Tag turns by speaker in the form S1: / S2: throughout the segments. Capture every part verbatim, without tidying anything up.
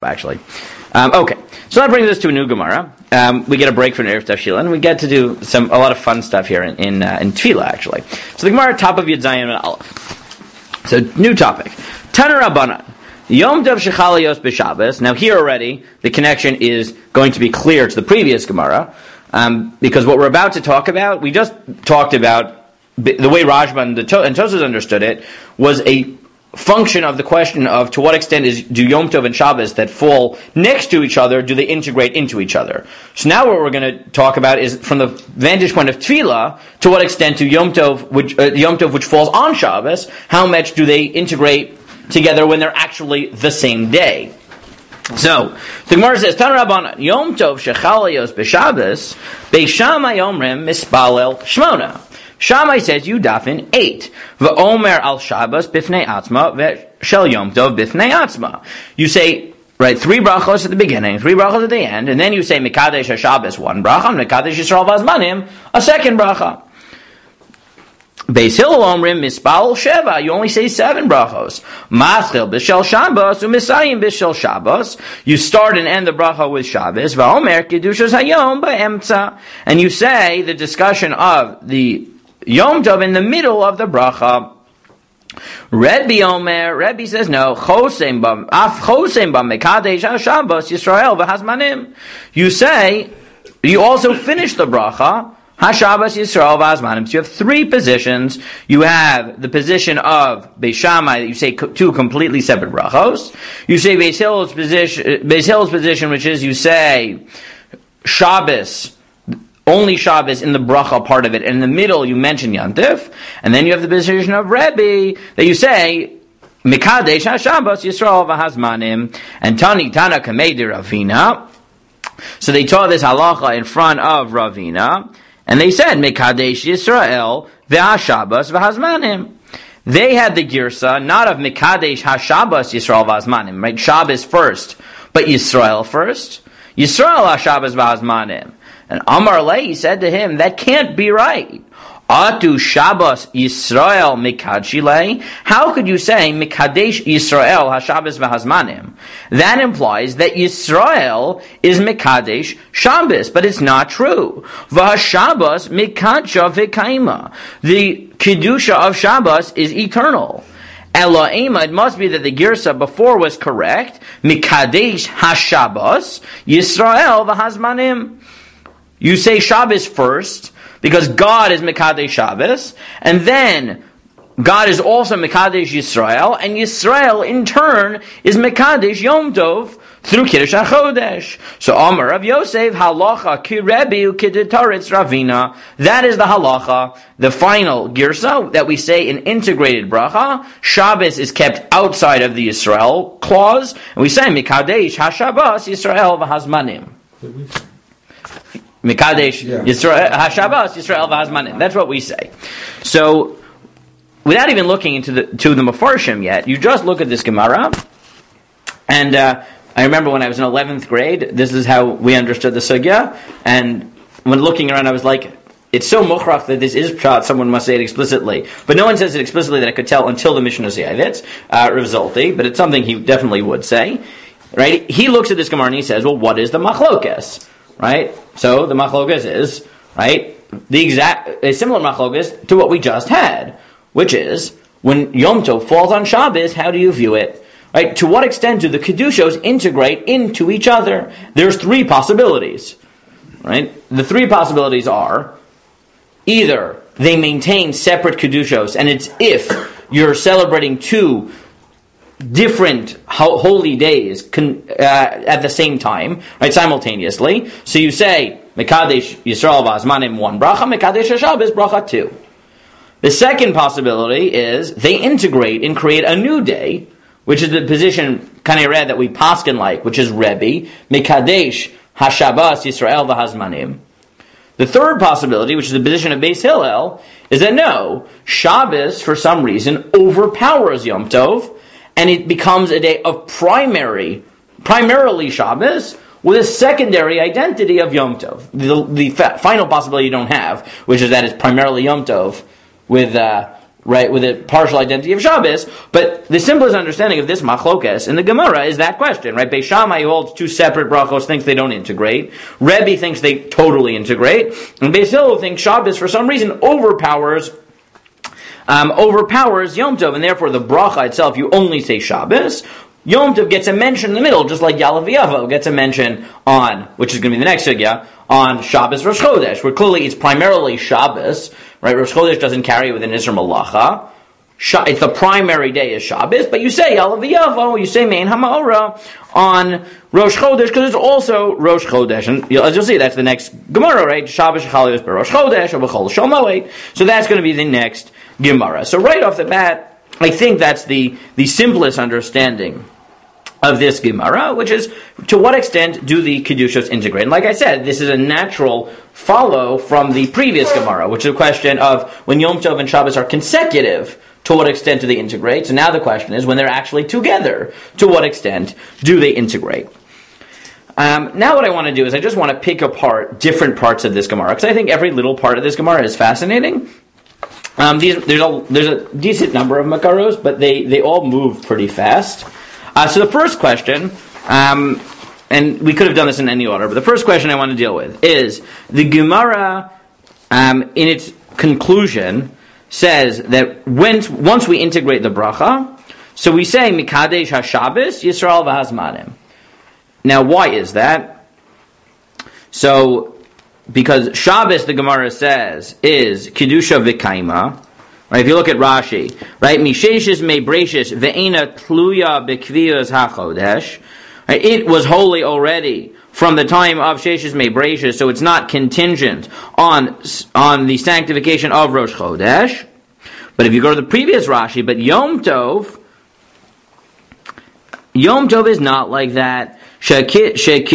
S1: actually. Um, okay, so that brings us to a new Gemara. Um, we get a break from Erev Tavshila, and we get to do some a lot of fun stuff here in in, uh, in Tefillah, actually. So the Gemara, top of Yud Zayin and Aleph. So, new topic. Taner Rabbanan. Yom Tov Shechalayos B'Shabbos. Now here already, the connection is going to be clear to the previous Gemara, um, because what we're about to talk about, we just talked about, the way Rashba and, to- and Tosfos understood it, was a function of the question of to what extent is do Yom Tov and Shabbos that fall next to each other, do they integrate into each other? So now what we're going to talk about is from the vantage point of Tefillah, to what extent do Yom Tov, which, uh, Yom Tov which falls on Shabbos, how much do they integrate together when they're actually the same day? So, the Gemara says, Tan Rabbanan, Yom Tov shechalayos b'Shabbos, Beishamai Omrim mispalel shmona. Shammai says you dafin eight. V'omer al Shabbos bifnei atzma v'shel Yom Tov bifnei atzma. You say, right, three brachos at the beginning, three brachos at the end, and then you say Mekadesh HaShabbos one bracha, and Mekadesh Yisrael v'Azmanim a second bracha. Beis Hillel omrim mispal sheva. You only say seven brachos. Maschil b'shel Shabbos u'misayim b'shel Shabbos. You start and end the bracha with Shabbos. V'omer kedushos hayom ba'emtza. And you say the discussion of the Yom Tov in the middle of the bracha. Rebbe Omer, Rebbe says no. Chosem bam, af chosem bam mekadesh haShabbos Yisrael v'Hazmanim. You say you also finish the bracha haShabbos Yisrael v'Hazmanim. So you have three positions. You have the position of Beis Shammai that you say two completely separate brachos. You say Beis Hillel's position, Beis Hillel's position, which is you say Shabbos. Only Shabbos in the bracha part of it, and in the middle you mention Yantif, and then you have the position of Rebbe that you say Mekadesh HaShabbos Yisrael v'Hazmanim, and Tani Tana Kamei de Ravina. So they taught this halacha in front of Ravina, and they said Mekadesh Yisrael v'Hashabbos v'Hazmanim. They had the girsa not of Mekadesh HaShabbos Yisrael v'Hazmanim, right? Shabbos first, but Yisrael first. Yisrael HaShabbos v'Hazmanim. And Amar Lei said to him, that can't be right. Atu Shabbos Yisrael Mikadshilei. How could you say Mikadesh Yisrael HaShabbos v'Hazmanim? That implies that Yisrael is Mikadesh Shabbos, but it's not true. VaShabbos Mikadsha v'Kaima. The Kedusha of Shabbos is eternal. Elohim, it must be that the girsa before was correct. Mikadesh HaShabbos Yisrael v'Hazmanim. You say Shabbos first, because God is Mekadesh Shabbos, and then God is also Mekadesh Yisrael, and Yisrael in turn is Mekadesh Yom Tov through Kiddush HaChodesh. So Amar Rav Yosef, halacha ki Rebbe u'kiditaretz Ravina. That is the halacha, the final girsa that we say in integrated bracha. Shabbos is kept outside of the Yisrael clause, and we say Mekadesh HaShabbos Yisrael v'Hazmanim. Mikadesh yeah. Yisrael HaShabbos Yisrael v'Hazmanim. That's what we say. So, without even looking into the to the Mefarshim yet, you just look at this Gemara, and uh, I remember when I was in eleventh grade, this is how we understood the sugya, and when looking around, I was like, it's so mukhrach that this is pshat, someone must say it explicitly. But no one says it explicitly that I could tell until the Mishnah Zayavitz, uh, Rav Zolti, but it's something he definitely would say. Right? He looks at this Gemara and he says, well, what is the machlokes? Right? So the machlokas is, right, the exact, a similar machlokas to what we just had, which is, when Yom Tov falls on Shabbos, how do you view it? Right? To what extent do the Kedushos integrate into each other? There's three possibilities. Right? The three possibilities are, either they maintain separate Kedushos, and it's if you're celebrating two different ho- holy days con- uh, at the same time, right, simultaneously. So you say Mekadesh Yisrael v'Hazmanim one bracha, Mekadesh HaShabbos bracha two. The second possibility is they integrate and create a new day, which is the position kind of read that we paskin like, which is Rebbe Mekadesh HaShabbos Yisrael v'Hazmanim. The third possibility, which is the position of Beis Hillel, is that no, Shabbos for some reason overpowers Yom Tov, and it becomes a day of primary, primarily Shabbos, with a secondary identity of Yom Tov. The, the fa- final possibility you don't have, which is that it's primarily Yom Tov, with uh, right, with a partial identity of Shabbos, but the simplest understanding of this machlokes in the Gemara is that question, right? Beis Shammai holds two separate brachos, thinks they don't integrate. Rebbe thinks they totally integrate. And Beis Hillel thinks Shabbos, for some reason, overpowers um, overpowers Yom Tov, and therefore the bracha itself, you only say Shabbos. Yom Tov gets a mention in the middle, just like Yalav Yavo gets a mention on, which is going to be the next sugya, on Shabbos Rosh Chodesh, where clearly it's primarily Shabbos, right? Rosh Chodesh doesn't carry with an Isra Malacha. It's the primary day is Shabbos, but you say Yalav Yavo, you say Mein HaMa'ora on Rosh Chodesh, because it's also Rosh Chodesh. And as you'll see, that's the next Gemara, right? Shabbos Shechalios Rosh Chodesh, or B'chol Shel Moed. So that's going to be the next Gemara. So right off the bat, I think that's the, the simplest understanding of this Gemara, which is, to what extent do the Kedushos integrate? And like I said, this is a natural follow from the previous Gemara, which is a question of when Yom Tov and Shabbos are consecutive, to what extent do they integrate? So now the question is, when they're actually together, to what extent do they integrate? Um, now what I want to do is I just want to pick apart different parts of this Gemara, because I think every little part of this Gemara is fascinating. Um, these, there's, a, there's a decent number of Makaros, but they, they all move pretty fast. Uh, so the first question, um, and we could have done this in any order, but the first question I want to deal with is, the Gemara, um, in its conclusion, says that when, once we integrate the bracha, so we say, Mikadesh HaShabbos, Yisrael V'Hazmanim. Now, why is that? So, because Shabbos, the Gemara says, is Kedusha V'Kaima. Right, if you look at Rashi, right, Misheshis me brachis ve'ena tluya bekviyas hachodesh. Right, it was holy already from the time of Sheshis me brachis, so it's not contingent on on the sanctification of Rosh Chodesh. But if you go to the previous Rashi, but Yom Tov, Yom Tov is not like that. Shekidamta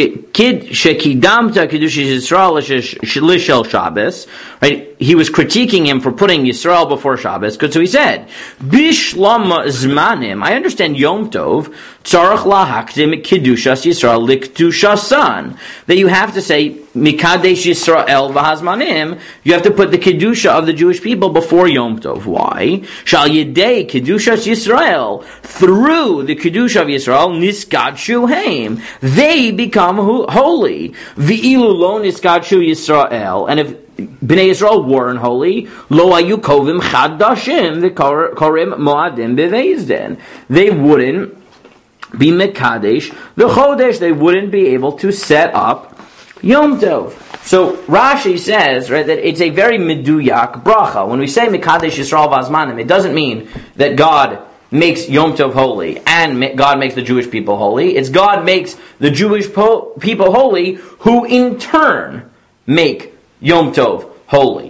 S1: Kedushas Yisrael Lishel Shabbos. Right? He was critiquing him for putting Yisrael before Shabbos. So he said, Bishlam Zmanim. I understand Yom Tov. Tzarach lahakdim Kedushas Yisrael Likdushasan. That you have to say Mikadesh Yisrael v'Hazmanim. You have to put the Kedusha of the Jewish people before Yom Tov. Why? Shal Yedei Kedushas Yisrael. Through the Kedusha of Yisrael, Niskadshu Haim. They become holy. V'ilu lo Niskadshu Yisrael. And if Bnei Yisrael weren't holy, lo ayu kovim chadashim v'korim moadim b'veizden. They wouldn't be mekadesh the chodesh. They wouldn't be able to set up Yom Tov. So Rashi says, right, that it's a very meduyak bracha. When we say mekadesh Yisrael v'azmanim, it doesn't mean that God makes Yom Tov holy and God makes the Jewish people holy. It's God makes the Jewish po- people holy, who in turn make Yom Tov holy.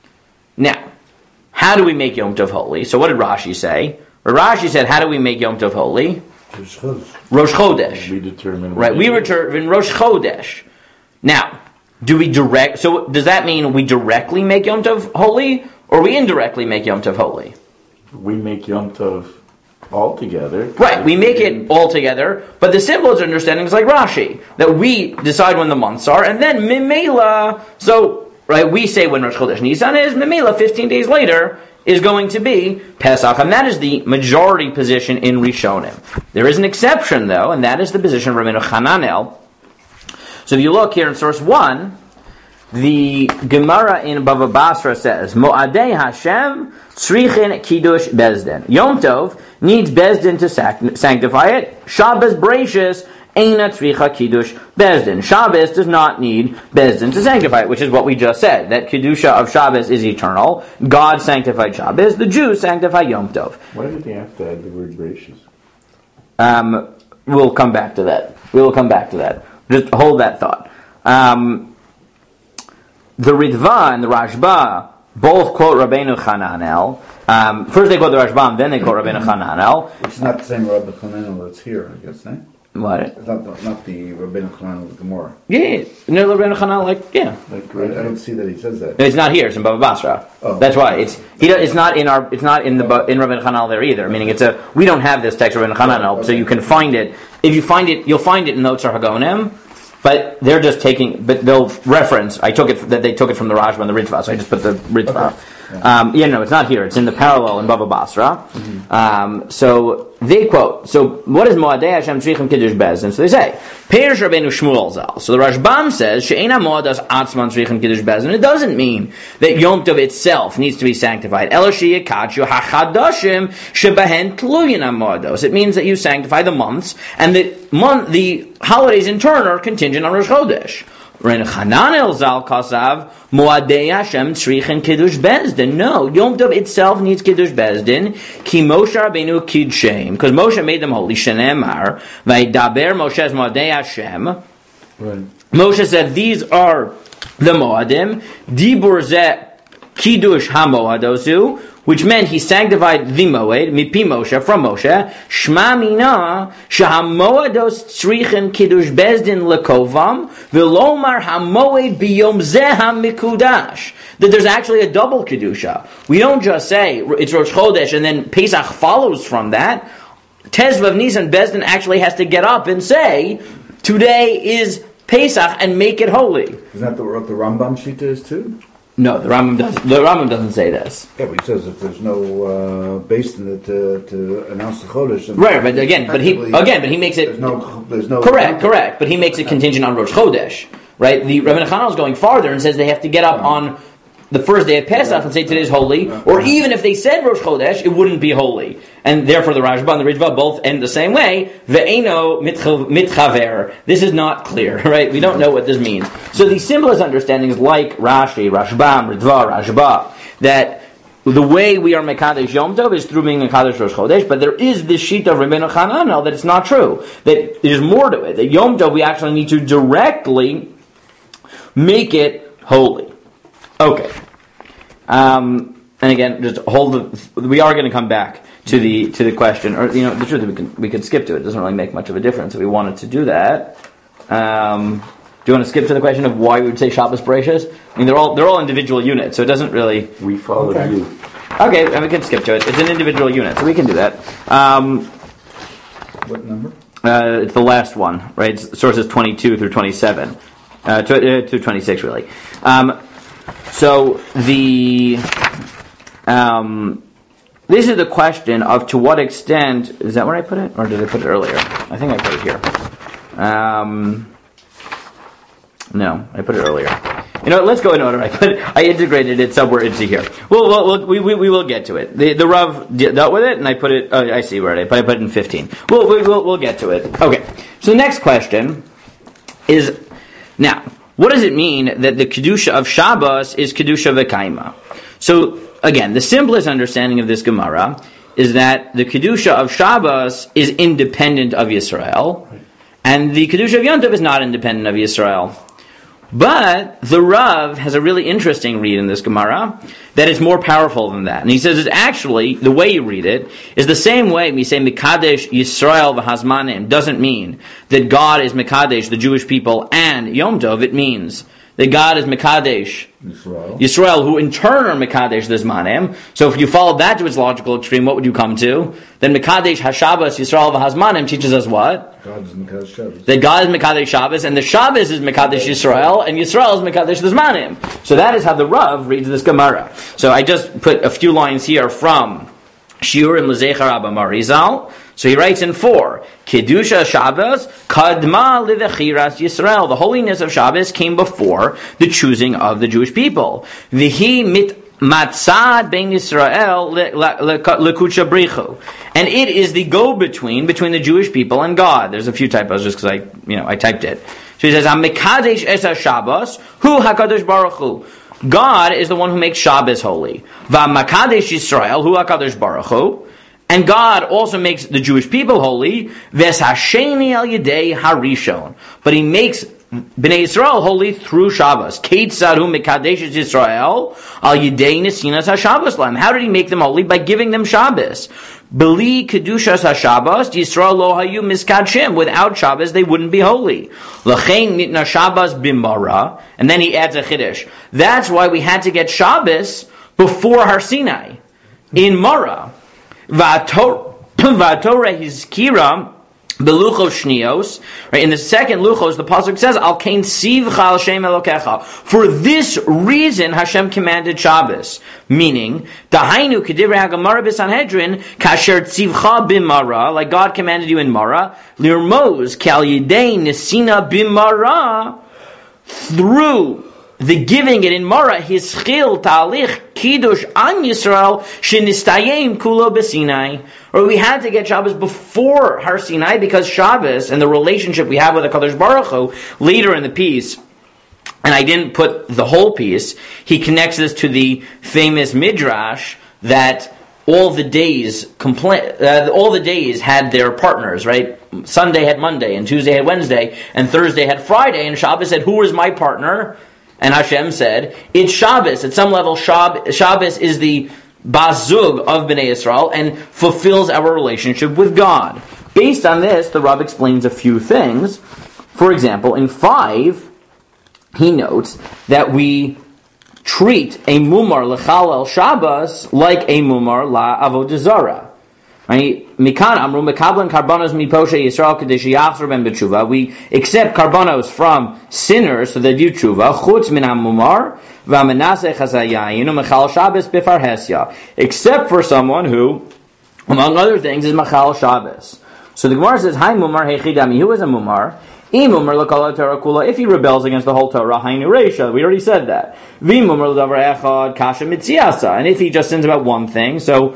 S1: Now, how do we make Yom Tov holy? So what did Rashi say? Well, Rashi said, how do we make Yom Tov holy?
S2: Rosh Chodesh.
S1: Rosh Chodesh.
S2: We determine.
S1: Right, we determine Rosh Chodesh. Now, do we direct, so does that mean we directly make Yom Tov holy, or we indirectly make Yom Tov holy?
S2: We make Yom Tov all together.
S1: Right, we make it all together, but the simplest understanding is like Rashi, that we decide when the months are, and then Mimela, so, right, we say when Rosh Chodesh Nisan is, Mimela, fifteen days later, is going to be Pesach, and that is the majority position in Rishonim. There is an exception, though, and that is the position of Rabbeinu Hananel. So if you look here in source one, the Gemara in Bava Basra says, Mo'adei Hashem tzrichin kiddush bezdin. Yom Tov needs bezdin to sac- sanctify it. Shabbos breishis eina tzricha kiddush bezdin. Shabbos does not need bezdin to sanctify it, which is what we just said. That kedusha of Shabbos is eternal. God sanctified Shabbos. The Jews sanctify Yom Tov.
S2: Why did they have to add the word breishis?
S1: Um, we'll come back to that. We will come back to that. Just hold that thought. Um, The Ritva and the Rashba both quote Rabbeinu Hananel. Um, first they quote the Rashba, then they quote Rabbeinu Hananel.
S3: It's not the same Rabbeinu Hananel that's here, I guess, eh?
S1: What?
S3: It's not, not the Rabbeinu Hananel of the Gemara.
S1: Yeah, yeah. No, Rabbeinu Hananel, like, yeah.
S3: Like, I, I don't see that he says that.
S1: No, it's not here. It's in Bava Basra.
S3: Oh.
S1: That's why it's he. It's not in our. It's not in the in Rabbeinu Hananel there either. Meaning, it's a. We don't have this text Rabbeinu Hananel, okay. So you can find it. If you find it, you'll find it in Notes or Hagonim. But they're just taking, but they'll reference, I took it, that they took it from the Rashba and the Ritva, so I just put the Ritva.
S3: Okay.
S1: Um, yeah, no, it's not here. It's in the parallel in Bava Basra. Mm-hmm. Um, so they quote. So what is Moadei Hashem Tzrichim Kiddush Bezdin? So they say Peirush Rabbeinu Shmuel Zal. So the Rashbam says She'ena Moadas Atzman Tzrichim Kiddush Bezdin. It doesn't mean that Yom Tov itself needs to be sanctified. Eloshi Yekachu HaChadashim Shebahen Tluyin Moados. It means that you sanctify the months, and the month, the holidays in turn are contingent on Rosh Chodesh. Ren Chananel Zal Kasav Moadei Hashem Tzrichen Kiddush Bezdin. No, Yom Tov itself needs Kiddush Bezdin. Ki Moshe Rabbeinu Kidshem, because Moshe made them holy. Shenemar Vaydaber Moshe's Moadei Hashem. Right. Moshe said these are the Moadim. Dibur Ze Kiddush HaMoadosu, which meant he sanctified the Moed, Mipi Moshe, from Moshe, Shma Mina, Shahamoados Tzrichen Kiddush Bezdin Lekovam, Vilomar HaMoed Biyom Zeh HaMikudash. That there's actually a double Kedusha. We don't just say it's Rosh Chodesh and then Pesach follows from that. Tezvav Nisan Bezdin actually has to get up and say, today is Pesach, and make it holy.
S3: Isn't that the, what the Rambam Shita is too?
S1: No, the Rambam doesn't. The Rambam doesn't say this.
S3: Yeah, but he says if there's no uh, base in it to, to announce the Chodesh,
S1: right? But again, but he again, but he makes it.
S3: There's no, there's no
S1: correct, correct. But he makes it contingent on Rosh Chodesh, right? The Rabbi Nachman is going farther and says they have to get up on the first day of Pesach and say today is holy, or even if they said Rosh Chodesh, it wouldn't be holy, and therefore the Rashba and the Ritva both end the same way. Ve'eno mitchaver. This is not clear, right? We don't know what this means. So the simplest understanding is like Rashi, Rashbam, Ritva, Rashba, that the way we are Mekadesh Yom Tov is through being Mekadesh Rosh Chodesh, but there is this sheet of Rabbeinu Chananel that it's not true. That there's more to it. That Yom Tov we actually need to directly make it holy. Okay. Um, and again, just hold the. We are going to come back to the to the question, or you know, the truth we can we could skip to it. It doesn't really make much of a difference if we wanted to do that. Um, do you want to skip to the question of why we would say Shabbos Bereishis? I mean, they're all they're all individual units, so it doesn't really.
S2: We follow
S3: okay.
S2: you.
S1: Okay, and we can skip to it. It's an individual unit, so we can do that. Um,
S3: what number?
S1: Uh, it's the last one, right? It's sources twenty-two through twenty-seven, uh, to, uh, to twenty-six, really. Um, So the um, this is the question of to what extent is that where I put it, or did I put it earlier? I think I put it here. Um, no, I put it earlier. You know, let's go in order. I put I integrated it somewhere into here. Well, we'll, we we we will get to it. The the Rav dealt with it, and I put it. Oh, I see where it. I put it in fifteen. We'll we'll we'll get to it. Okay. So the next question is now. What does it mean that the Kedusha of Shabbos is Kedusha V'Kaima? So, again, the simplest understanding of this Gemara is that the Kedusha of Shabbos is independent of Yisrael, and the Kedusha of Yom Tov is not independent of Yisrael. But the Rav has a really interesting read in this Gemara that is more powerful than that. And he says it's actually, the way you read it, is the same way we say Mekadesh Yisrael v'Hazmanim doesn't mean that God is Mekadesh, the Jewish people, and Yom Tov. It means that God is Mekadesh
S3: Yisrael.
S1: Yisrael, who in turn are Mekadesh the Zmanim. So if you follow that to its logical extreme, what would you come to? Then Mekadesh HaShabbos Yisrael v'Hazmanim teaches us what?
S3: God is Mekadesh Shabbos.
S1: That God is Mekadesh Shabbos, and the Shabbos is Mekadesh Yisrael, and Yisrael is Mekadesh the Zmanim. So that is how the Rav reads this Gemara. So I just put a few lines here from Shiurim L'Zeichar Abba Marizal. So he writes in four, Kedusha Shabbos kadma livechiras Yisrael. The holiness of Shabbos came before the choosing of the Jewish people. V'hi mit matzad ben Yisrael lekucha brichu. And it is the go-between between the Jewish people and God. There's a few typos just because I, you know, I typed it. So he says, HaMekadesh es HaShabbos hu HaKadosh Baruch Hu. God is the one who makes Shabbos holy. VaMekadesh Yisrael hu HaKadosh Baruch Hu. And God also makes the Jewish people holy. Ves hasheni al yedei harishon. But He makes Bnei Yisrael holy through Shabbos. Keitzad hu mekadesh Yisrael al yedei nesinas haShabbos lahem. How did He make them holy? By giving them Shabbos. Beli kedushas haShabbos Yisrael lo hayu miskadshim. Without Shabbos, they wouldn't be holy. Lachein nitna Shabbos bimara. And then he adds a chiddush. That's why we had to get Shabbos before Har Sinai in Mara. V'atorah hizkira Beluchos shnios, right? In the second luchos, the pasuk says, "Al kain sivcha al Shem Elokecha." For this reason, Hashem commanded Shabbos. Meaning, Dahainu kedivrei haGemara b'Sanhedrin kasher tzivcha b'mara, like God commanded you in Mara, lirmoz kal yidei nesina b'mara, through the giving it in Mara, his chil ta'alich kiddush an Yisrael shenistayim kulo b'Sinai. Or we had to get Shabbos before Har Sinai because Shabbos and the relationship we have with the Kadosh Baruch Hu later in the piece, and I didn't put the whole piece, he connects this to the famous Midrash that all the days compla- uh, all the days had their partners, right? Sunday had Monday, and Tuesday had Wednesday, and Thursday had Friday, and Shabbos said, who is my partner? And Hashem said, it's Shabbos. At some level, Shab- Shabbos is the Bazug of Bnei Yisrael and fulfills our relationship with God. Based on this, the Rav explains a few things. For example, in five, he notes that we treat a mumar lechalel Shabbos like a mumar la avodah zarah. Right? Mikan amru mekablan karbanos miposhe Yisrael kadesh yachzor ben b'tshuva. We accept karbanos from sinners so they do tshuva. Chutz min hamumar v'amenaseh chazayayinu mechal Shabbos b'farhesya. Except for someone who, among other things, is mechal Shabbos. So the Gemara says, "Hi mumar hechidami." Who is a mumar? Imumar l'kol Torah kula. If he rebels against the whole Torah, hainu reisha. We already said that. V'imumar l'davar echad kasha mitziasa. And if he just sins about one thing, so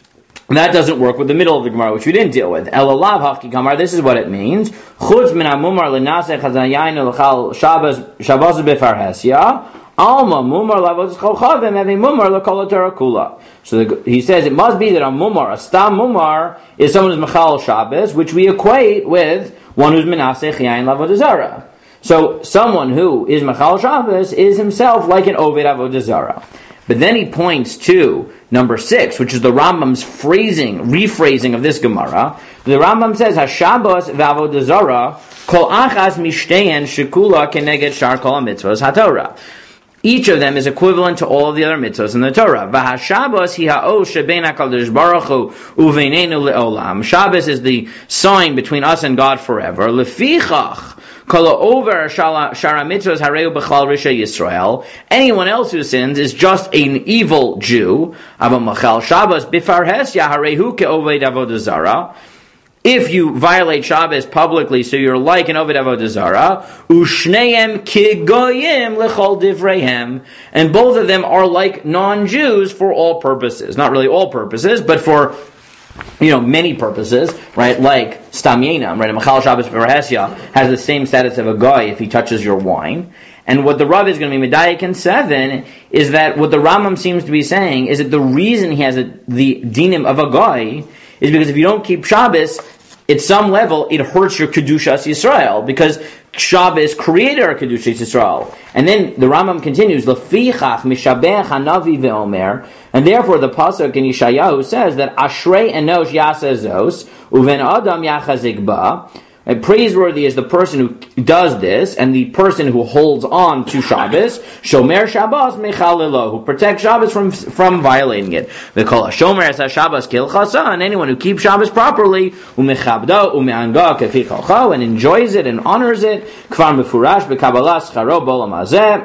S1: that doesn't work with the middle of the Gemara, which we didn't deal with. Elalav hafki kamar. This is what it means. Chutz min hamumar l'naseh chazayayinu l'chal Shabbos Shabbos b'farhesya. Alma mumar lavos cholchavim having mumar l'kol Torah kula. So the, he says it must be that a mumar, a stam mumar, is someone who's mechal Shabbos, which we equate with one who's menaseh yayin l'avodah zarah. So someone who is mechal Shabbos is himself like an oved avodah zarah. But then he points to number six, which is the Rambam's phrasing, rephrasing of this Gemara. The Rambam says, "Hashabbos v'avodah zarah kol achas mishtein shekula keneged shar kol mitzvos haTorah." Each of them is equivalent to all of the other mitzvahs in the Torah. V'hashabbos hi ha'osh shebein HaKadosh Baruch Hu uveinenu le'olam. Shabbos is the sign between us and God forever. Lefichach kol over shara mitzvahs hareu b'chlal risha Yisrael. Anyone else who sins is just an evil Jew. Ava machal Shabbos b'farhesya harehu ke'oved avodah zarah. If you violate Shabbos publicly, so you're like an Oved Avodah Zarah, ushneim kigoyim lechol divreihem, and both of them are like non-Jews for all purposes. Not really all purposes, but for, you know, many purposes, right? Like Stam Yenam, right? A Machal Shabbos B'Farhesya has the same status of a guy if he touches your wine. And what the Rav is going to be medayik in seven is that what the Rambam seems to be saying is that the reason he has a, the dinim of a guy is because if you don't keep Shabbos, at some level, it hurts your Kedushas Yisrael, because Shabbos created our Kedushas Yisrael. And then the Rambam continues, Lefichach mishabech hanavi ve'omer, and therefore the pasuk in Yeshayahu says that Ashrei enosh yasezos, uven adam yachazik ba. And praiseworthy is the person who does this, and the person who holds on to Shabbos, Shomer Shabbos mechalelo, who protects Shabbos from from violating it. They call a Shomer as a Shabbos kilchasa, and anyone who keeps Shabbos properly, umechabdo umeanga kefi chalcha, and enjoys it and honors it. Kvar mefurash bekabbalah scharo b'olam hazeh,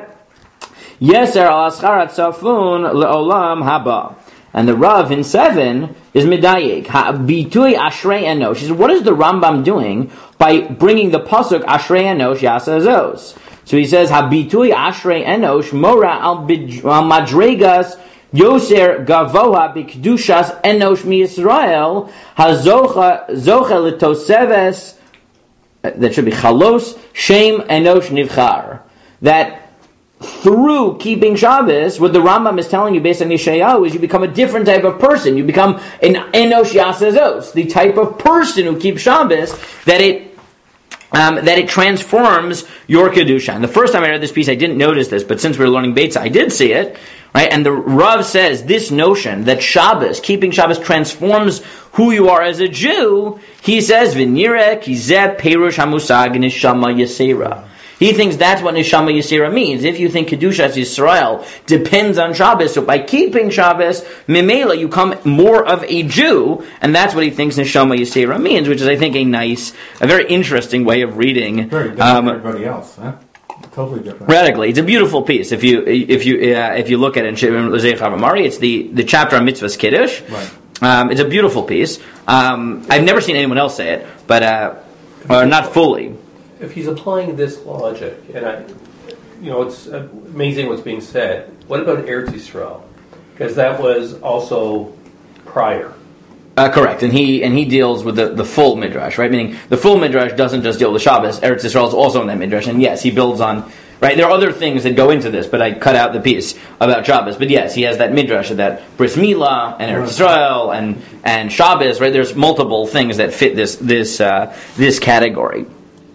S1: yeser al ascharat safun leolam haba. And the Rav in seven is medayik. Bitui ashrei enosh. She says, what is the Rambam doing by bringing the pasuk ashrei enosh yasazos? So he says, habitui ashrei enosh mora al madregas yoser gavoha bikdushas enosh mi Yisrael hazocha zocha letoseves. That should be chalos shem enosh nivchar. That through keeping Shabbos, what the Rambam is telling you based on Yeshayahu is you become a different type of person. You become an enosh yasazos, the type of person who keeps Shabbos, that it um, that it transforms your kedusha. And the first time I read this piece, I didn't notice this, but since we were learning Beitzah, I did see it. Right? And the Rav says this notion that Shabbos, keeping Shabbos, transforms who you are as a Jew. He says, "V'nireh ki zeh perush hamusag neshama yesera." He thinks that's what Neshama Yisera means. If you think Kedushas Yisrael depends on Shabbos, so by keeping Shabbos, Mimela, you come more of a Jew, and that's what he thinks Neshama Yisera means, which is, I think, a nice, a very interesting way of reading.
S4: Very different
S1: um,
S4: from everybody else, huh? Totally different.
S1: Radically, it's a beautiful piece. If you if you uh, if you look at it in Shimon Lezei Chavamari, it's the, the chapter on Mitzvahs Kiddush.
S4: Right.
S1: Um, it's a beautiful piece. Um, I've never seen anyone else say it, but uh, or not fully.
S5: If he's applying this logic, and I, you know, it's amazing what's being said. What about Eretz Yisrael? Because that was also prior.
S1: Uh, correct, and he and he deals with the, the full midrash, right? Meaning the full midrash doesn't just deal with Shabbos. Eretz Yisrael is also in that midrash, and yes, he builds on. Right, there are other things that go into this, but I cut out the piece about Shabbos. But yes, he has that midrash of that Bris Milah and Eretz Yisrael and and Shabbos. Right, there's multiple things that fit this this uh, this category.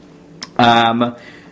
S1: Um,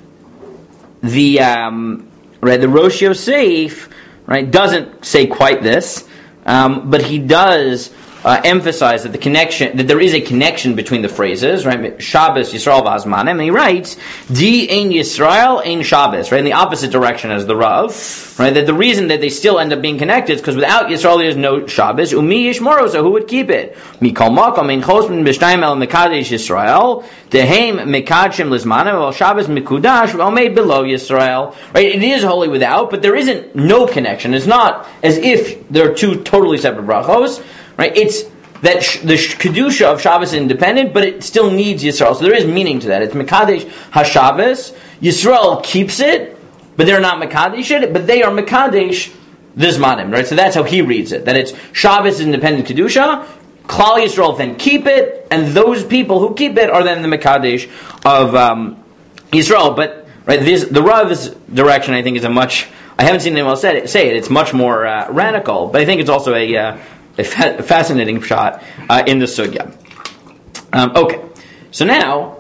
S1: the um, right the Rosh Yosef right doesn't say quite this, um, but he does. Uh, emphasize that the connection, that there is a connection between the phrases, right? Shabbos, Yisrael, Vazmanim, and he writes, Di ein Yisrael, ein Shabbos, right? In the opposite direction as the Rav, right? That the reason that they still end up being connected is because without Yisrael there is no Shabbos, Umi Yishmoro, so who would keep it? Mikol Makom, ein Chosman, B'shtayim el Mekadesh Yisrael, Deheim Mekadshim Lizmanim, el Shabbos Mekudash, Omeid below Yisrael, right? It is holy without, but there isn't no connection. It's not as if they're two totally separate brachos. Right, it's that sh- the sh- kedusha of Shabbos is independent, but it still needs Yisrael. So there is meaning to that. It's Mekadesh HaShabbos. Yisrael keeps it, but they're not Mekadesh it, but they are Mekadesh the Zmanim. Right, so that's how he reads it. That it's Shabbos is independent kedusha. Klal Yisrael then keep it, and those people who keep it are then the Mekadesh of um, Yisrael. But right, this the Rav's direction I think is a much. I haven't seen anyone else say it. Say it. It's much more uh, radical, but I think it's also a. Uh, A fa- fascinating shot uh, in the sugya. Um, okay, so now,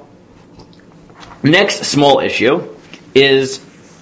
S1: next small issue is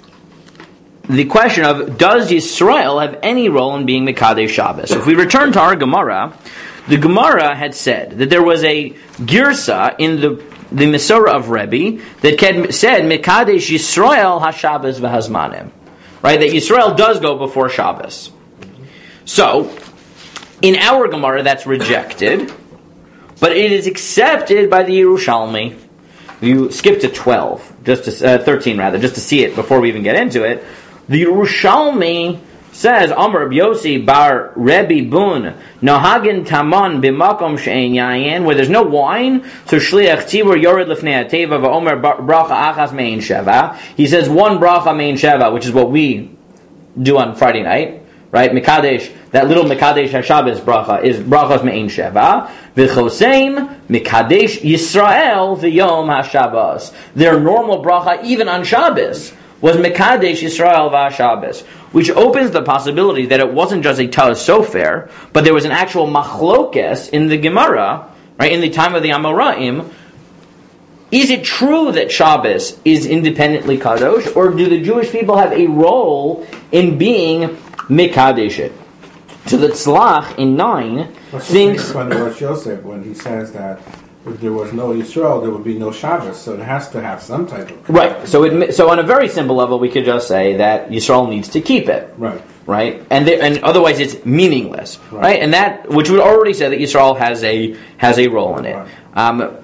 S1: the question of, does Yisrael have any role in being Mekadesh Shabbos? So if we return to our Gemara, the Gemara had said that there was a girsa in the the Mesorah of Rebbe that said Mekadesh Yisrael HaShabbos v'Hazmanim, right? That Yisrael does go before Shabbos. So, in our Gemara, that's rejected, but it is accepted by the Yerushalmi. You skip to twelve, just to, uh, thirteen rather, just to see it before we even get into it. The Yerushalmi says, Amar Rabbi Yossi bar Rebbe Bun, Nohagin Taman b'makom she'ein yayin, where there's no wine, so Shliach Tzibur Yored Lefnei HaTeva v'Omer Bracha Achas Mein Sheva. He says one Bracha Mein Sheva, which is what we do on Friday night. Right, Mekadesh, that little Mekadesh HaShabbos bracha is brachos me'ein sheva. V'choseim Mekadesh Yisrael v'yom HaShabbos. Their normal bracha, even on Shabbos, was Mekadesh Yisrael v'HaShabbos, which opens the possibility that it wasn't just a Taz Sofer, but there was an actual machlokes in the Gemara, right, in the time of the Amoraim. Is it true that Shabbos is independently kadosh, or do the Jewish people have a role in being Mekadesh it? So the Tzlach in nine
S4: What's
S1: thinks
S4: the the Rosh Yosef when he says that if there was no Yisrael, there would be no Shabbos, so it has to have some type of connection.
S1: right. So it, so on a very simple level, we could just say that Yisrael needs to keep it.
S4: Right.
S1: Right, and they, and otherwise it's meaningless. Right.
S4: Right.
S1: and that which would already say that Yisrael has a has a role in it.
S4: Right.
S1: Um,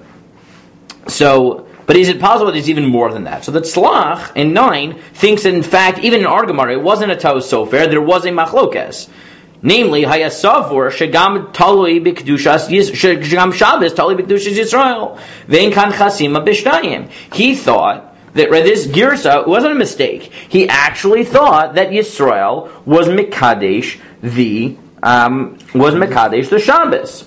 S1: so. But is it possible that it's even more than that? So the Tzlach in nine thinks that in fact, even in our Gemara, it wasn't a Taz Sofer, there was a machlokes. Namely, Hayasavur Shagam Talui B'Kedushas Shagam Shabbos Talui B'Kedushas Yisrael Vein Kan Chasima B'Shtayim. He thought that this Girsa wasn't a mistake. He actually thought that Yisrael was Mekadesh the um, was Mekadesh the Shabbos.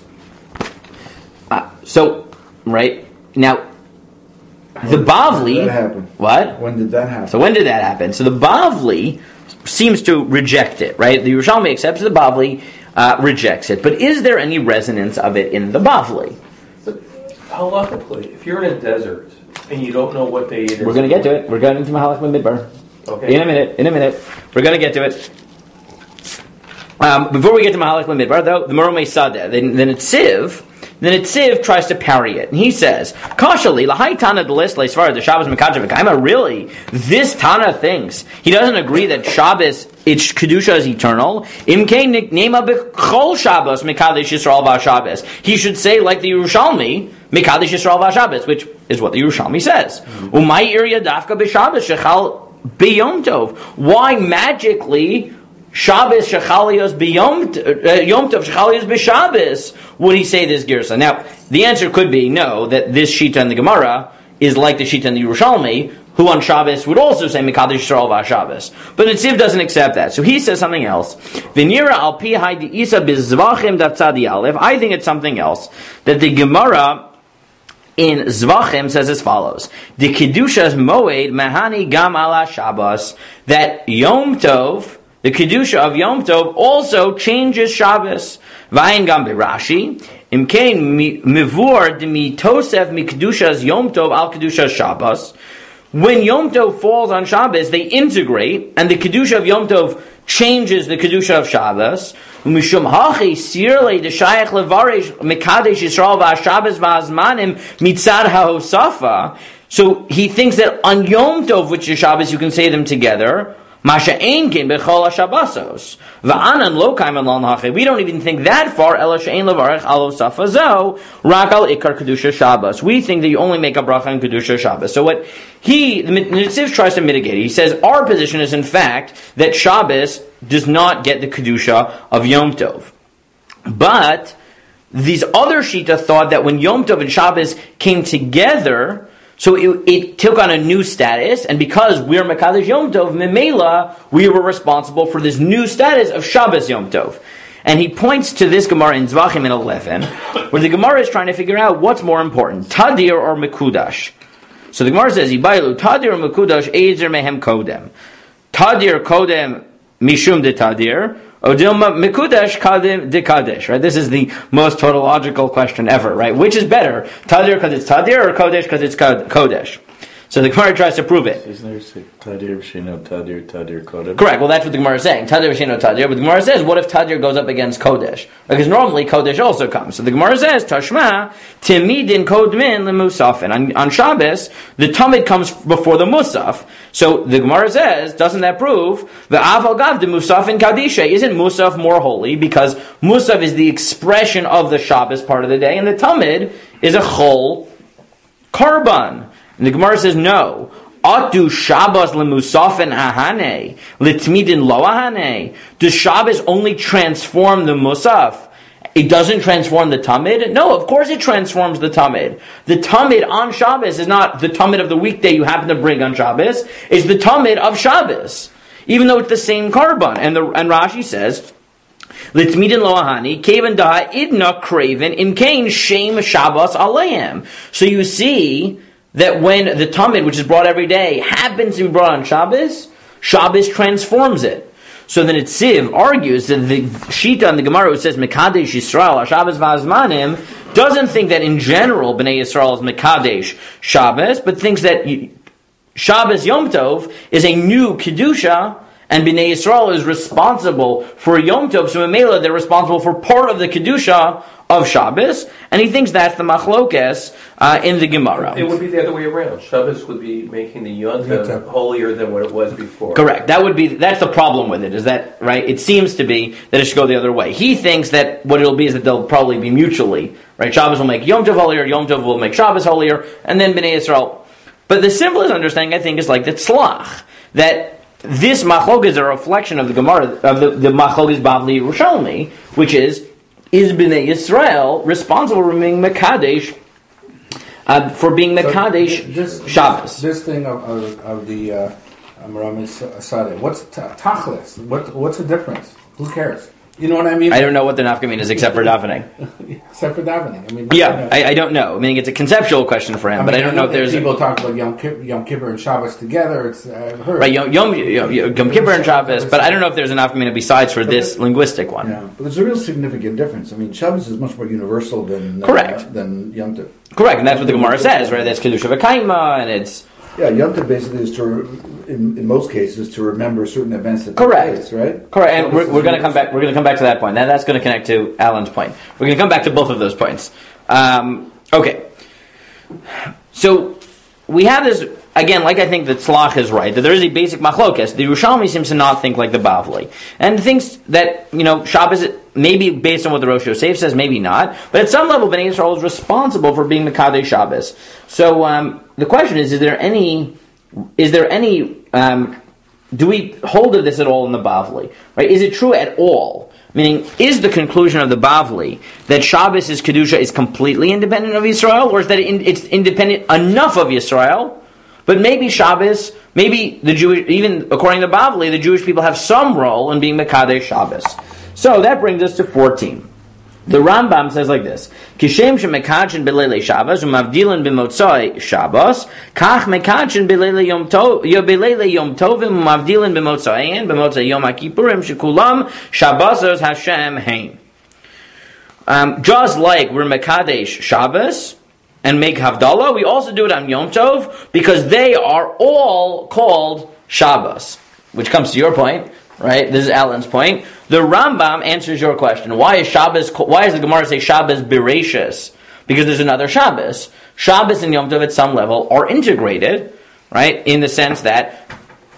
S1: Uh, so, right now. The Bavli,
S3: When did that happen?
S1: what?
S3: When did that happen?
S1: So when did that happen? So the Bavli seems to reject it, right? The Yerushalmi accepts the Bavli, uh, rejects it. But is there any resonance of it in the Bavli?
S5: But halachically, if you're in a desert and you don't know what day it is,
S1: We're going to get to it. We're going into Mahalach Midbar.
S5: Okay.
S1: In a minute. In a minute. We're going to get to it. Um, before we get to Mahalach Midbar, though, the Moromei Sadeh, then, then it's Siv, the Netziv tries to parry it, and he says, "Kashali lahai Tana delis leisvar the Shabbos mekadesh v'kaima." Really, this Tana thinks he doesn't agree that Shabbos its kedusha is eternal. Imkein niknema b'chol Shabbos mekadesh Yisrael v'Shabbos. He should say like the Yerushalmi, mekadesh Yisrael v'Shabbos, which is what the Yerushalmi says. Umay irya dafka b'Shabbos shechal b'Yom Tov. Why magically Shabbos shechalios b'Yom Yom Tov shechalios b'Shabbos would he say this girsa? Now, the answer could be no, that this Shita in the Gemara is like the Shita in the Yerushalmi, who on Shabbos would also say Mekadesh Yisrael v'Shabbos. But the Tziv doesn't accept that. So he says something else. V'nira al pi haydi isa b'zvachim datzadi aleph. I think it's something else. That the Gemara in Zvachim says as follows. The Kedushas moed mahani gam ala Shabbos. That Yom Tov, the Kedusha of Yom Tov, also changes Shabbos. V'ayin gam b'Rashi. Imkein mivur demi tosef mi Kedushas Yom Tov al Kedushas Shabbos. When Yom Tov falls on Shabbos, they integrate, and the Kedusha of Yom Tov changes the Kedusha of Shabbos. Mishum hachi sirle the shayach levaresh mekadesh Yisrael v'Shabbos v'azmanim mitzad ha'hosafa. So he thinks that on Yom Tov, which is Shabbos, you can say them together. Masha einkin bechol hashabbasos va'anan lo kaiman lan hachi. We don't even think that far. Ela she'ein levarech al hosafa zo rak al ikar kedusha Shabbos. We think that you only make a bracha in kedusha Shabbos. So what he the Netziv tries to mitigate, he says our position is in fact that Shabbos does not get the kedusha of Yom Tov, but these other shita thought that when Yom Tov and Shabbos came together, so it, it took on a new status, and because we're Mekadesh Yom Tov, Memela, we were responsible for this new status of Shabbos Yom Tov. And he points to this Gemara in Zvachim in eleven, where the Gemara is trying to figure out what's more important, Tadir or Mekudash. So the Gemara says, Ibailu, Tadir or Mekudash, Eizer Mehem Kodem. Tadir Kodem Mishum de Tadir, Odilma Mekudash Kadim de Kadesh, right? This is the most tautological question ever, right? Which is better, Tadir because it's Tadir, or Kodesh because it's Kodesh? So the Gemara tries to prove it.
S2: Isn't there Tadir, Shino, Tadir, Tadir, Kodesh?
S1: Correct. Well, that's what the Gemara is saying. Tadir, Shino, Tadir. But the Gemara says, what if Tadir goes up against Kodesh? Because normally Kodesh also comes. So the Gemara says, Tashma, Timidin Kodmin Lemusafin. On, on Shabbos, the Tamid comes before the Musaf. So the Gemara says, doesn't that prove the Aval Gav the Musafin Kadisha? Isn't Musaf more holy? Because Musaf is the expression of the Shabbos part of the day, and the Tamid is a Chol Karban. And the Gemara says, no. Atu Shabbos lemusafin ahane, litmidin lo ahane. Does Shabbos only transform the musaf? It doesn't transform the tamid? No, of course it transforms the tamid. The tamid on Shabbos is not the tamid of the weekday you happen to bring on Shabbos. It's the tamid of Shabbos, even though it's the same karban. And the and Rashi says, Litmidin lo ahani, kaven da idna craven imkain shame Shabbos aleim. So you see that when the Tamid, which is brought every day, happens to be brought on Shabbos, Shabbos transforms it. So then Netziv argues that the Shita and the Gemara who says Mekadesh Yisrael, Shabbos v'azmanim, doesn't think that in general Bnei Yisrael is Mekadesh Shabbos, but thinks that Shabbos Yom Tov is a new Kedusha, and Bnei Yisrael is responsible for Yom Tov, so Memela they're responsible for part of the Kedusha of Shabbos, and he thinks that's the machlokes uh, in the Gemara.
S5: It would be the other way around. Shabbos would be making the Yom Tov holier than what it was before.
S1: Correct. That would be that's the problem with it. Is that right? It seems to be that it should go the other way. He thinks that what it'll be is that they'll probably be mutually right. Shabbos will make Yom Tov holier. Yom Tov will make Shabbos holier, and then Bnei Yisrael. But the simplest understanding, I think, is like the tzlach that this machlokes is a reflection of the Gemara of the, the machlokes Bavli Yerushalmi, which is. Is Bnei Yisrael responsible for being Mekadesh, uh, for being Mekadesh
S4: so this,
S1: Shabbos?
S4: This thing of, of, of the Amram Sadeh, what's ta- tachlis? What, what's the difference? Who cares? You know what I mean?
S1: I don't know what the nafka is except for davening.
S4: Except for davening. I mean,
S1: yeah, I, I don't know. I mean, it's a conceptual question for him, I mean, but I don't I know, know if there's
S4: people a, talk about Yom Kippur, Yom Kippur and Shabbos together. It's uh, heard.
S1: Right, Yom, Yom, Yom, Yom Kippur and Shabbos, but I don't know if there's an nafka besides for this linguistic one.
S3: Yeah, but there's a real significant difference. I mean, Shabbos is much more universal than uh,
S1: correct
S3: than Yom Tov.
S1: Correct, and that's what the Gemara says, right? That's kedusha v'kaima, and it's
S3: Yeah, Yom Tov basically is to, in, in most cases, to remember certain events that
S1: Correct.
S3: took place, right?
S1: Correct, and we're, we're going to come back. We're going to come back to that point. Now that's going to connect to Alan's point. We're going to come back to both of those points. Um, okay, so we have this again. Like I think that Tzlach is right that there is a basic machlokes. The Yerushalmi seems to not think like the Bavli, and thinks that you know Shabbos maybe based on what the Rosh Yosef says, maybe not. But at some level, Bnei Yisrael is responsible for being Mekadesh Shabbos. So um, the question is: Is there any? Is there any? Um, do we hold of this at all in the Bavli? Right? Is it true at all? Meaning, is the conclusion of the Bavli that Shabbos is Kedusha is completely independent of Yisrael, or is that it's independent enough of Yisrael? But maybe Shabbos, maybe the Jewish, even according to Bavli, the Jewish people have some role in being Mekadesh Shabbos. So that brings us to fourteen. The Rambam says like this: Kishem shemekadchen b'leilei Shabbos u'mavdilan b'motzai Shabbos, kach mekadchen b'leilei Yom Tov, yo b'leilei Yom Tovim u'mavdilan b'motzaiin b'motzai Yom HaKippurim shekulam Shabbosos Hashem hein. Um, just like we're mekadesh Shabbos and make Havdalah, we also do it on Yom Tov because they are all called Shabbos. Which comes to your point, right? This is Alan's point. The Rambam answers your question. Why is Shabbos? Why does the Gemara say Shabbos Bereshis? Because there's another Shabbos. Shabbos and Yom Tov at some level are integrated, right? In the sense that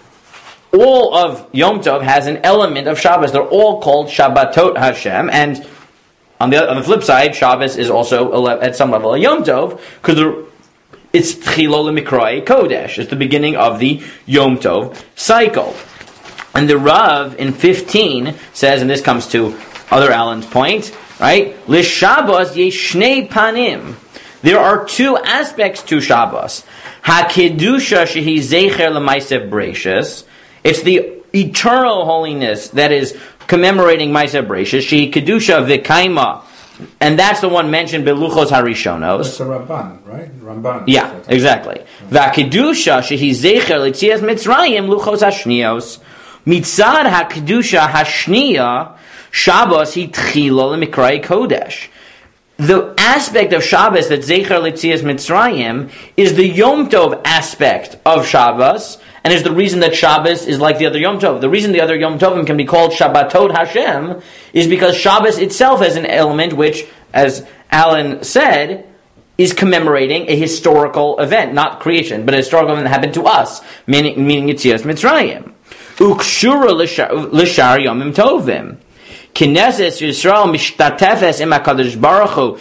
S1: all of Yom Tov has an element of Shabbos. They're all called Shabbatot Hashem, and on the on the flip side, Shabbos is also at some level a Yom Tov because it's Tchilo L'Mikrai Kodesh. It's the beginning of the Yom Tov cycle. And the Rav in fifteen says, and this comes to other Alan's point, right? L'Shabbos yeshnei panim. There are two aspects to Shabbos. HaKedusha shehi zecher l'maisev breishis. It's the eternal holiness that is commemorating Maisev breishis. Shehi Kedusha v'kaima. And that's the one mentioned beluchos harishonos.
S4: That's a Ramban, right? Ramban.
S1: Yeah, exactly. V'Kedusha shehi zecher l'tzias Mitzrayim luchos hashnios. Mitzad HaKedusha Hashniya Shabbos Hi Tchilo L'Mikrai Kodesh. The aspect of Shabbos that Zecher L'Tzias Mitzrayim is the Yom Tov aspect of Shabbos, and is the reason that Shabbos is like the other Yom Tov. The reason the other Yom Tovim can be called Shabbatot Hashem is because Shabbos itself has an element which, as Alan said, is commemorating a historical event, not creation, but a historical event that happened to us, meaning, meaning Yetzias Mitzrayim. Ukshura l'shar yomim tovim. Knesses Yisrael mishtatefes im HaKadosh Baruch Hu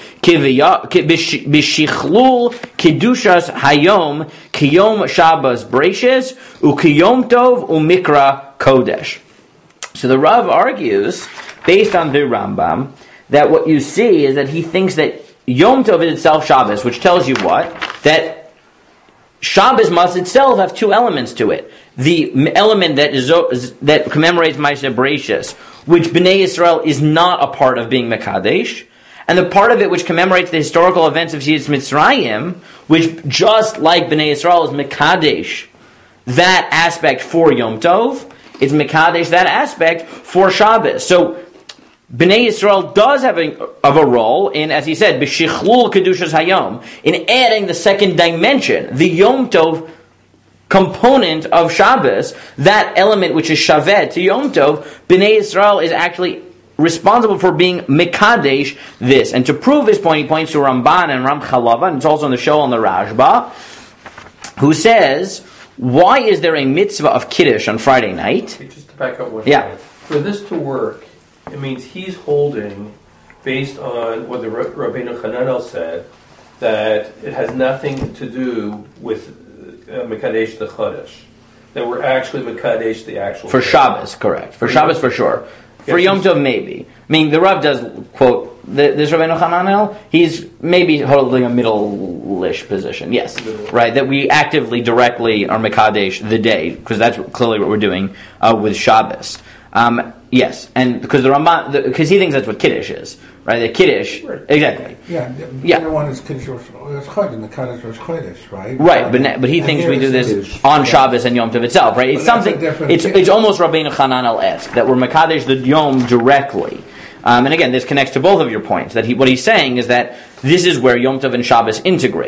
S1: b'shichlul kedushas hayom kiyom Shabbos breishis ukiyom tov umikra kodesh. So the Rav argues, based on the Rambam, that what you see is that he thinks that Yom Tov is itself Shabbos, which tells you what? That Shabbos must itself have two elements to it. The element that is that commemorates Ma'aseh Bereshis, which Bnei Yisrael is not a part of being Mekadesh, and the part of it which commemorates the historical events of Yetzias Mitzrayim, which just like Bnei Yisrael is Mekadesh, that aspect for Yom Tov, it's Mekadesh that aspect for Shabbos. So Bnei Yisrael does have a, of a role in, as he said, B'shichlul Kedushas Hayom, in adding the second dimension, the Yom Tov component of Shabbos, that element which is Shavet to Yom Tov. Bnei Yisrael is actually responsible for being Mekadesh this. And to prove his point, he points to Ramban and Ram Chalava, and it's also on the show on the Rashba, who says, why is there a mitzvah of Kiddush on Friday night?
S5: Okay, just to back up one
S1: yeah.
S5: second. For this to work, it means he's holding, based on what the Rabbeinu Hananel said, that it has nothing to do with uh, Mekadesh the Chodesh. That we're actually Mekadesh the actual
S1: For
S5: day.
S1: Shabbos, correct. For, for Shabbos, for sure. For Yom Tov, maybe. I mean, the Rav does quote the, this Rabbeinu Hananel. He's maybe holding a middle-ish position. Yes, middle. Right. That we actively, directly are Mekadesh the day, because that's clearly what we're doing uh, with Shabbos. Um, yes, and because the Ramban, because he thinks that's what Kiddush is, right? The Kiddush, right. Exactly.
S4: Yeah, the
S1: yeah.
S4: other one is Kiddush Rosh Chodesh, the Kiddush Rosh Chodesh, right?
S1: Right, but but he thinks we do this Kiddush. on yeah. Shabbos and Yom Tov itself, right? It's well, something. It's Kiddush. It's almost Rabbeinu Hananel-esque that we're Mekadesh the Yom directly. Um, and again, this connects to both of your points. That he, what he's saying is that this is where Yom Tov and Shabbos integrate.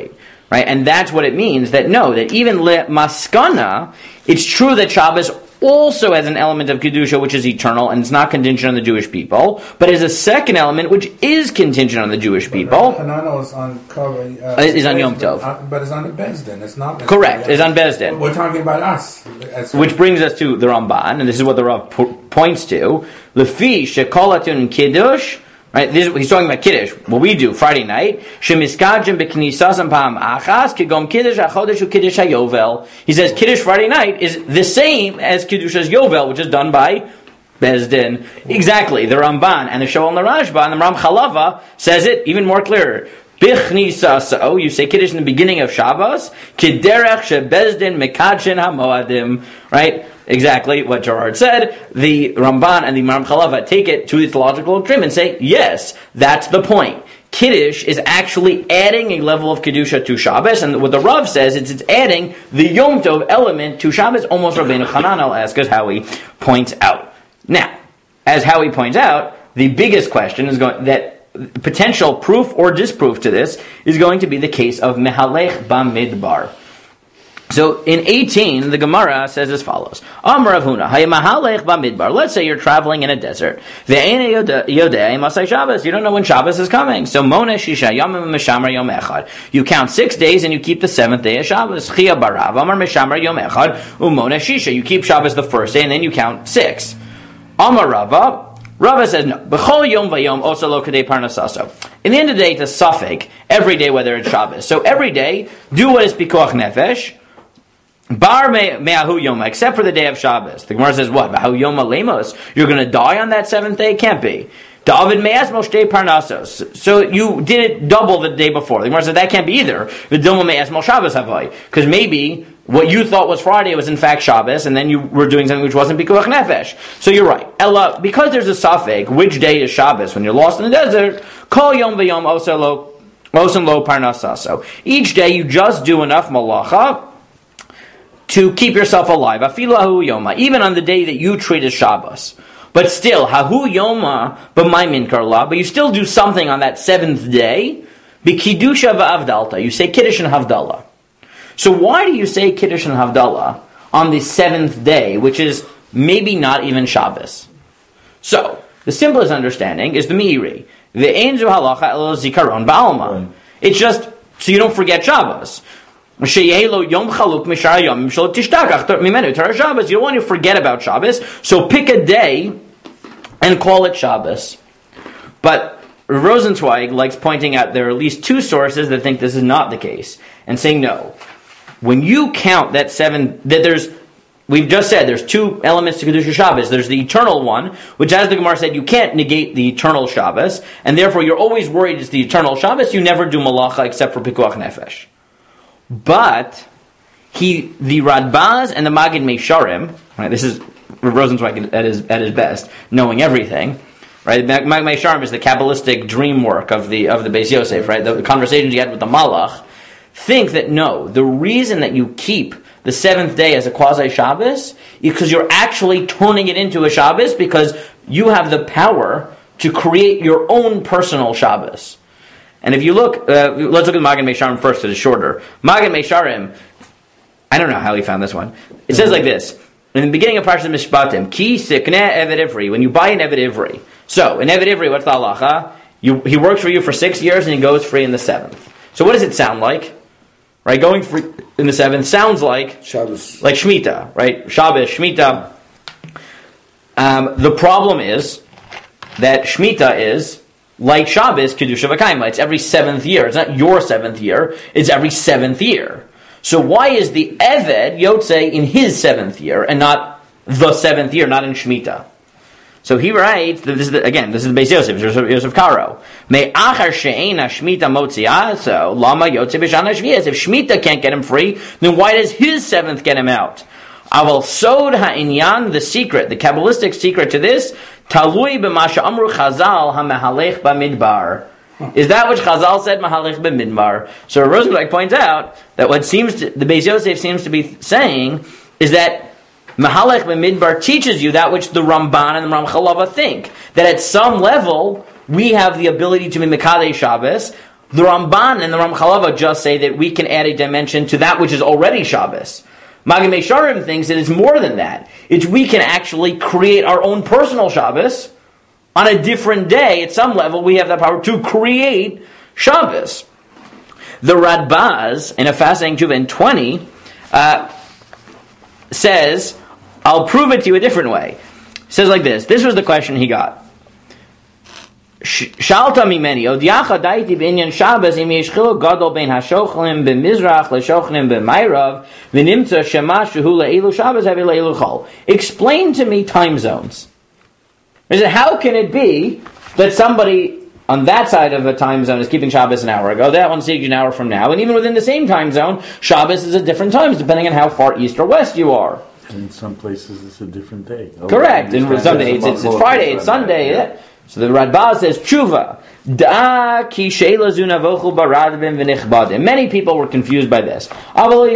S1: right? And that's what it means, that no, that even le maskana, it's true that Shabbos also has an element of Kedusha which is eternal and it's not contingent on the Jewish people, but is a second element which is contingent on the Jewish people.
S4: Hanano is on uh,
S1: is on Yom Tov.
S4: But, but it's on the Bezdin. It's not
S1: correct. It's on Bezdin.
S4: We're talking about us. As
S1: which brings us to the Ramban, and this is what the Rav po points to. Lefi shekolatun kiddush. Right, this is, he's talking about Kiddush. What we do Friday night. Shemiskadjem beknisasam pam achas kigom Kiddush achodesh u Kiddush hayovel. He says Kiddush Friday night is the same as Kiddush as Yovel, which is done by Bezdin. Exactly. The Ramban and the Shoel and the Rashba and the Ram Chalava says it even more clearer. Bichnisasao, you say Kiddush in the beginning of Shabbos. Kiderech shebezdin mekadshin hamoadim. Right. Exactly what Gerard said. The Ramban and the Maram Chalava take it to its logical extreme and say, yes, that's the point. Kiddush is actually adding a level of Kedusha to Shabbos, and what the Rav says is it's adding the Yom Tov element to Shabbos, almost Rabbeinu Hanan, I'll ask, as Howie points out. Now, as Howie points out, the biggest question is going that potential proof or disproof to this is going to be the case of Mehalech Bamidbar. So in eighteen, the Gemara says as follows: Amar Rav Huna, Haymahalech Bamidbar. Let's say you're traveling in a desert. Ve'ene Yodei Masai Shabbos. You don't know when Shabbos is coming. So Mona Shisha Yomim Meshamar Yom Echad. You count six days and you keep the seventh day of Shabbos. Chia Barav Amar Meshamar Yom Echad Umona Shisha. You keep Shabbos the first day and then you count six. Amar Rava. Rava says no. B'chol Yom Vayom Osalo Kadei Parnasaso. In the end of the day, it's a suffix every day, whether it's Shabbos. So every day, do what is Pikuach Nefesh. Bar me'ahu yoma, except for the day of Shabbos. The Gemara says, what? Me'ahu yoma lemos? You're going to die on that seventh day? Can't be. David me'asmo shtei parnasos. So you did it double the day before. The Gemara says, that can't be either. V'dilma me'asmo Shabbos havai. Because maybe what you thought was Friday was in fact Shabbos, and then you were doing something which wasn't Pikuach Nefesh. So you're right. Ella, because there's a suffix, which day is Shabbos when you're lost in the desert, kol yom v'yom oselo, osen lo parnasaso. Each day you just do enough malacha to keep yourself alive, afilahu yoma, even on the day that you treat as Shabbos. But still, hahu yoma b'maimin karla, but you still do something on that seventh day, b'kidusha v'avdalta. You say Kiddush and Havdalah. So why do you say Kiddush and Havdalah on the seventh day, which is maybe not even Shabbos? So, the simplest understanding is the Meiri. Ve'en zu halacha elo zikaron ba'alma. It's just so you don't forget Shabbos. You don't want to forget about Shabbos, so pick a day and call it Shabbos. But Rosenzweig likes pointing out there are at least two sources that think this is not the case, and saying no. When you count that seven, that there's, we've just said there's two elements to Kedusha Shabbos. There's the eternal one, which, as the Gemara said, you can't negate the eternal Shabbos, and therefore you're always worried it's the eternal Shabbos. You never do malacha except for Pikuach Nefesh. But he, the Radbaz and the Magid Meisharim, right? This is Rosenzweig at his at his best, knowing everything, right? Magid Meisharim is the Kabbalistic dream work of the of the Beis Yosef, right? The, the conversations he had with the Malach. Think that no, the reason that you keep the seventh day as a quasi Shabbos is because you're actually turning it into a Shabbos because you have the power to create your own personal Shabbos. And if you look, uh, let's look at Magid Meisharim first, because it's shorter. Magid Meisharim, I don't know how he found this one. It says like this, in the beginning of Parashat Mishpatim, Ki sikneh Eved Ivri, when you buy an Eved Ivri. So, an Eved Ivri, what's the halacha? You, he works for you for six years and he goes free in the seventh. So what does it sound like? Right, going free in the seventh sounds like
S3: Shabbos.
S1: Like Shemitah, right? Shabbos, Shemitah. Um, the problem is that Shemitah is like Shabbos, Kedusha V'Kaima. It's every seventh year. It's not your seventh year. It's every seventh year. So why is the Eved Yotzei in his seventh year and not the seventh year, not in Shemitah? So he writes, this is the, again, this is the Beis Yosef, Yosef, Yosef Karo. Me'achar she'eina Shemitah motziah, so lama yotzei b'shana shviyas. If Shemitah can't get him free, then why does his seventh get him out? Aval sod ha'inyan, the secret, the Kabbalistic secret to this, talui b'masha amru Chazal ha'mehalech b'midbar. Is that which Chazal said, Mahalech b'midbar? So Rosenberg points out that what seems to, the Beis Yosef seems to be saying is that Mahalech b'midbar teaches you that which the Ramban and the Ramchalava think. That at some level, we have the ability to be Mekadei Shabbos The Ramban and the Ramchalava just say that we can add a dimension to that which is already Shabbos. Magid Meisharim thinks that it's more than that. It's we can actually create our own personal Shabbos on a different day. At some level, we have the power to create Shabbos. The Radbaz, in a fascinating Tshuva in twenty, uh, says, I'll prove it to you a different way. Says like this. This was the question he got. Shalta mimeni odiacha daiti b'inyan Shabbos im yesh chiluk gadol bein hashochlim b'mizrach leshochlim b'mayrav v'nimtza shema shehu le'ilu Shabbos havi le'ilu chol. Explain to me time zones. He said, how can it be that somebody on that side of a time zone is keeping Shabbos an hour ago, that one's taking an hour from now, and even within the same time zone, Shabbos is at different times depending on how far east or west you are.
S2: In some places, it's a different day.
S1: Correct. In some days, it's, it's Friday, it's Sunday. Yeah. So the Radbaz says, Tshuva, da ki sheila zuna vochul baradbim v'nichbadim. Many people were confused by this. I'll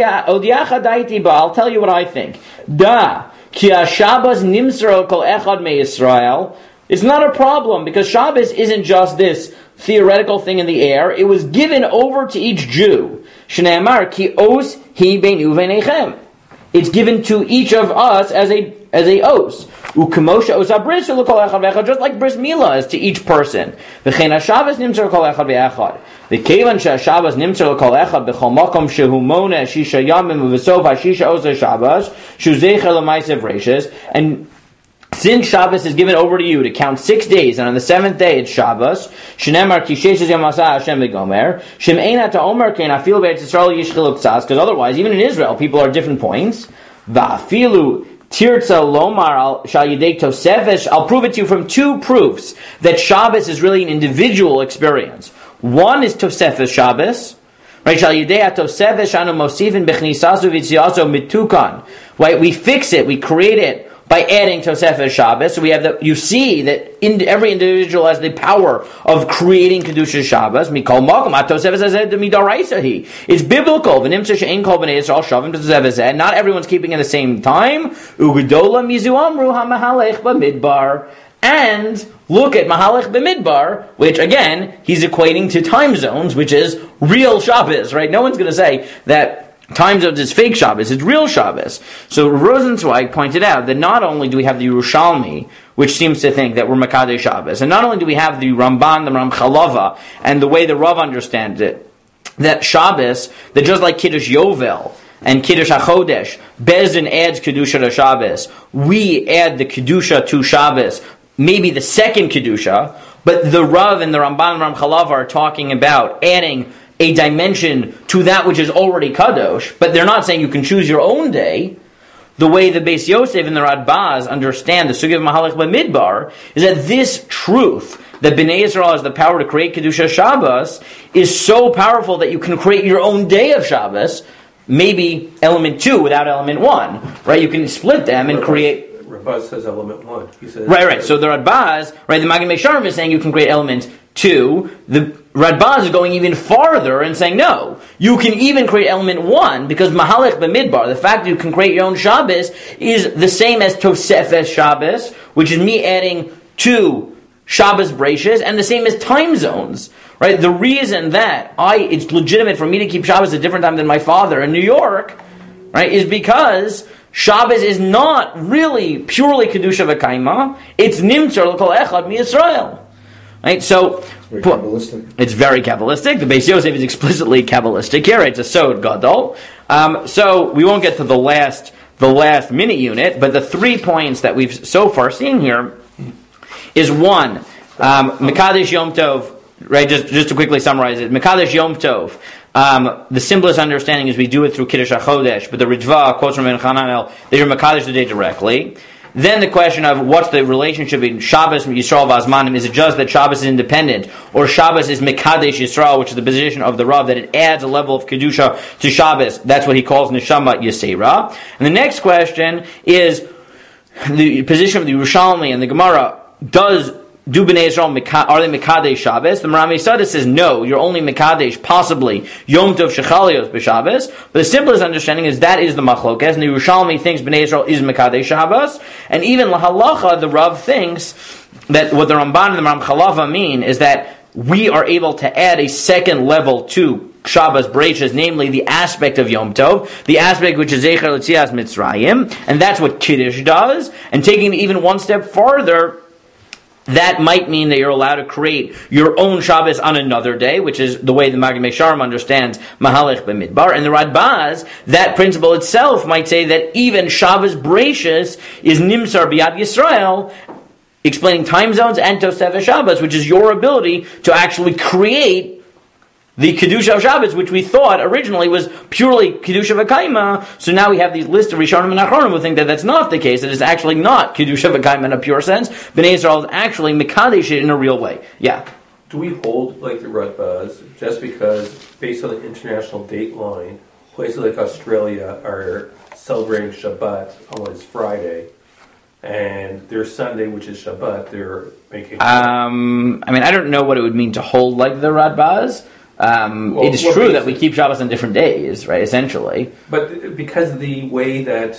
S1: tell you what I think. Da ki ha-Shabbos nimsro kol echad me-Yisrael. It's not a problem, because Shabbos isn't just this theoretical thing in the air. It was given over to each Jew. Shneimar ki os hi beinu v'neichem. It's given to each of us as a as a os. U'kemosha os ha-bris l'kol echad ve'echad, just like bris milah is to each person. V'chein ha-Shabbos nimtzor kol echad ve'echad. V'kevan she-ha-Shabbos nimtzor kol echad b'chol makom shehu mona shisha yamim u'v'sov ha-shisha os ha-Shabbos shu zeicher l'maisev reishes. And since Shabbos is given over to you to count six days, and on the seventh day it's Shabbos, Shneimar ki sheishes yom asah Hashem v'gomer, Shem eina ta'omer kein afilu be'etz Yisrael yish chiluk tzas, because otherwise, even in Israel, people are different points. Va'afilu tirtza lomar al shal yidei tosefesh. I'll prove it to you from two proofs that Shabbos is really an individual experience. One is Tosefes Shabbos, right? Shal yidei tosefesh anu mosivin b'chnisasu v'tziaso mitukan. Right? We fix it, we create it by adding Tosefes Shabbos. So we have the, you see that in, every individual has the power of creating Kedusha Shabbos. Mikol Makom, Tosefes Hazeh Midaraisa. It's biblical. V'nimtza she'ein kol b'nei Yisrael shavim Tosefes Hazeh. Not everyone's keeping at the same time. Ugedola mizu amru ha'mahalech b'midbar. And look at Mahalech b'midbar, which again, he's equating to time zones, which is real Shabbos, right? No one's going to say that time zones is fake Shabbos, it's real Shabbos. So Rosenzweig pointed out that not only do we have the Yerushalmi, which seems to think that we're Makadesh Shabbos, and not only do we have the Ramban, the Ramchalava, and the way the Rav understands it, that Shabbos, that just like Kiddush Yovel and Kiddush HaChodesh, Bezdin adds Kedusha to Shabbos, we add the Kedusha to Shabbos, maybe the second Kedusha, but the Rav and the Ramban and Ramchalava are talking about adding a dimension to that which is already Kadosh, but they're not saying you can choose your own day. The way the Beis Yosef and the Radbaz understand the Sugi of Mahalech B'midbar is that this truth, that Bnei Yisrael has the power to create Kedusha Shabbos, is so powerful that you can create your own day of Shabbos, maybe element two without element one, right? You can split them and create...
S5: Radbaz says element one. He says
S1: right, right. So the Radbaz, right, the Magid Meisharim is saying you can create element two. The Radbaz is going even farther and saying, no, you can even create element one, because Mahalech B'midbar, the fact that you can create your own Shabbos, is the same as Tosefes Shabbos, which is me adding two Shabbos Breishis, and the same as time zones. Right? The reason that I it's legitimate for me to keep Shabbos at a different time than my father in New York, right, is because Shabbos is not really purely Kedusha V'Kaima, it's Nimtzor L'Kol Echad MiYisrael. Right, so
S3: very Kabbalistic.
S1: It's very Kabbalistic. The Beis Yosef is explicitly Kabbalistic here. It's a Sod Gadol. Um, so we won't get to the last the last mini unit, but the three points that we've so far seen here is one, um, Mekadesh Yom Tov. Right, just just to quickly summarize it, Mekadesh Yom Tov. Um, the simplest understanding is we do it through Kiddush HaChodesh, but the Ritva quotes from Ben Chananel, they are Mekadesh the day directly. Then the question of what's the relationship between Shabbos and Yisrael Vazmanim? Is it just that Shabbos is independent, or Shabbos is Mekadesh Yisrael, which is the position of the Rav, that it adds a level of Kedusha to Shabbos? That's what he calls Neshama Yisera. And the next question is the position of the Yerushalmi and the Gemara. Does Do B'nai Yisrael, are they Mekadesh Shabbos? The Maram Yisada says, no, you're only Mekadesh, possibly, Yom Tov Shechalios B'Shabbos. But the simplest understanding is that is the Machlokes, and the Yerushalmi thinks B'nai Yisrael is Mekadesh Shabbos. And even Lahalacha, the Rav thinks that what the Ramban and the Maram Chalava mean is that we are able to add a second level to Shabbos Bereishis, namely the aspect of Yom Tov, the aspect which is Zecher L'Tzias Mitzrayim, and that's what Kiddush does. And taking it even one step farther, that might mean that you're allowed to create your own Shabbos on another day, which is the way the Maggid Mesharim understands Mahalech B'Midbar. And the Radbaz, that principle itself might say that even Shabbos Bereishis is Nimsar B'Yad Yisrael, explaining time zones and Tosefes Shabbos, which is your ability to actually create the Kedusha of Shabbos, which we thought originally was purely Kedusha V'Kaima. So now we have these lists of Rishonim and Achronim who think that that's not the case. It is actually not Kedusha V'Kaima in a pure sense. Bnei Yisrael is actually Mekadesh it in a real way. Yeah.
S5: Do we hold like the Radbaz just because, based on the international date line, places like Australia are celebrating Shabbat on what is Friday, and their Sunday, which is Shabbat, they're making...
S1: Um, I mean, I don't know what it would mean to hold like the Radbaz. Um,
S5: Well,
S1: it is
S5: what
S1: true
S5: makes
S1: that we
S5: it-
S1: keep Shabbos on different days, right, essentially.
S5: But because of the way that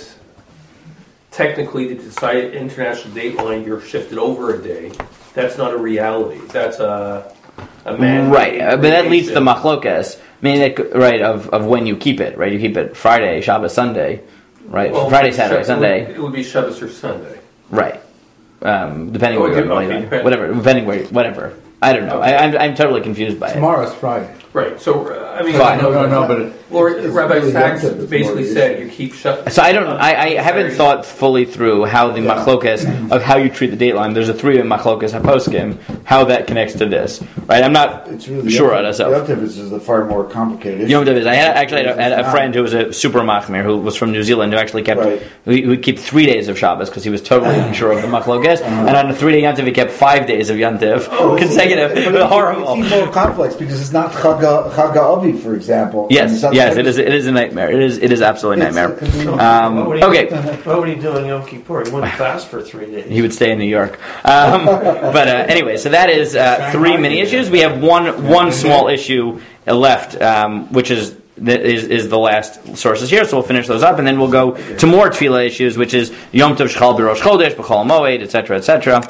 S5: technically the decided international date line, you're shifted over a day, that's not a reality. That's a, a man.
S1: Right, uh, but that leads to the machlokas. I mean, it, right, of, of when you keep it, right? You keep it Friday, Shabbos, Sunday, right?
S5: Well,
S1: Friday, Saturday,
S5: Shab-
S1: Sunday,
S5: It would, it would be Shabbos or Sunday.
S1: right? Um, depending
S5: Oh,
S1: where
S5: it
S1: you're
S5: could-
S1: going,
S5: okay,
S1: on.
S5: depend-
S1: whatever, depending where, whatever. I don't know. I, I'm, I'm totally confused by it.
S4: Tomorrow's Friday.
S5: Right. So uh, I mean,
S1: Fine.
S2: No, no, no, but it,
S5: Well,
S3: It's- it's
S5: Rabbi
S3: really
S5: Sachs
S3: Yom Tov that's
S5: basically
S3: more
S5: said
S3: the
S5: you keep shut.
S1: So I don't. I, I haven't thought fully through how the machlokas of how you treat the date line. There's a three of machlokas haposkim. How that connects to this, right? I'm not
S3: It's really
S1: sure on
S3: Yom
S1: myself.
S3: Tov is a far more complicated issue.
S1: Yom Tov is. I had actually had a, had a
S3: It's
S1: friend
S3: not.
S1: who was a super machmir who was from New Zealand who actually kept
S3: Right.
S1: who who would keep three days of Shabbos because he was totally unsure of the machlokas,
S3: Uh-huh.
S1: and on a three day Yom Tov he kept five days of Yom Tov
S3: Oh,
S1: consecutive.
S3: But it's,
S1: Horrible.
S3: it's even more complex because it's not Chaga, Chaga Avi, for example. And
S1: Yes,
S3: it's not
S1: yes,
S3: the-
S1: it is. It is a nightmare. It is. It is absolutely a
S3: It's
S1: nightmare.
S3: a complete-
S1: Um,
S6: what would he,
S1: okay.
S6: What would he do in Yom Kippur? He wouldn't fast for three days.
S1: He would stay in New York. Um, but uh, anyway, so that is uh, three mini issues. We have one one small issue left, um, which is, is is the last sources here. So we'll finish those up, and then we'll go to more tefillah issues, which is Yom Tov Shechal B'Rosh Chodesh, B'Chol Moed, et cetera, et cetera.